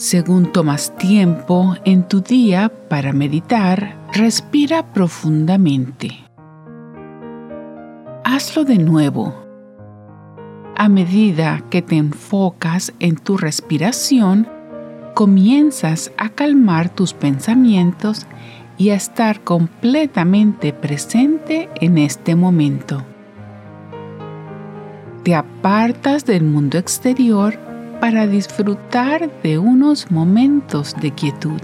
Según tomas tiempo en tu día para meditar, respira profundamente. Hazlo de nuevo. A medida que te enfocas en tu respiración, comienzas a calmar tus pensamientos y a estar completamente presente en este momento. Te apartas del mundo exterior para disfrutar de unos momentos de quietud.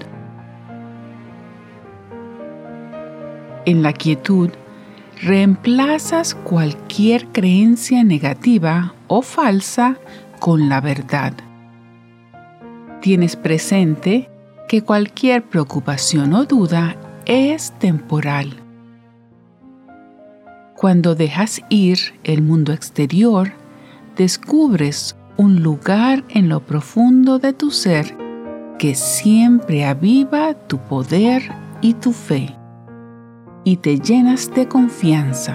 En la quietud, reemplazas cualquier creencia negativa o falsa con la verdad. Tienes presente que cualquier preocupación o duda es temporal. Cuando dejas ir el mundo exterior, descubres un lugar en lo profundo de tu ser que siempre aviva tu poder y tu fe, y te llenas de confianza.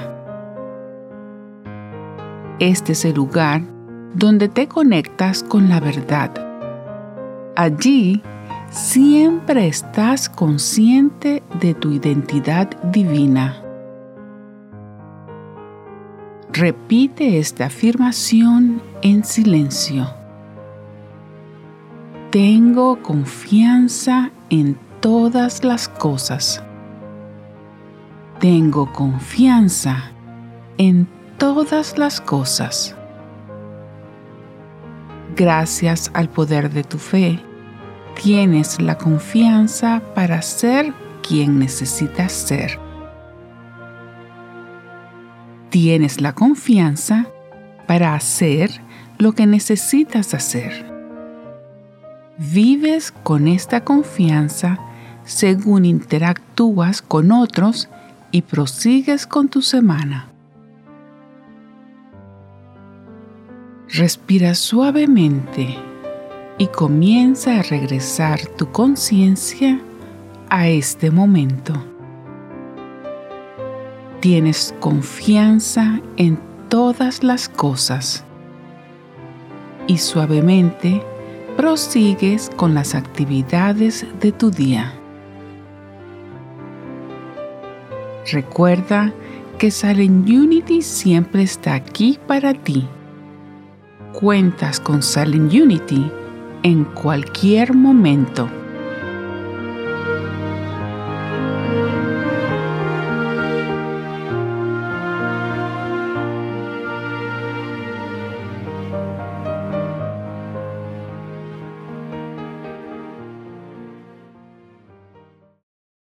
Este es el lugar donde te conectas con la verdad. Allí siempre estás consciente de tu identidad divina. Repite esta afirmación en silencio. Tengo confianza en todas las cosas. Tengo confianza en todas las cosas. Gracias al poder de tu fe, tienes la confianza para ser quien necesitas ser. Tienes la confianza para hacer lo que necesitas hacer. Vives con esta confianza según interactúas con otros y prosigues con tu semana. Respira suavemente y comienza a regresar tu conciencia a este momento. Tienes confianza en todas las cosas y suavemente prosigues con las actividades de tu día. Recuerda que Silent Unity siempre está aquí para ti. Cuentas con Silent Unity en cualquier momento.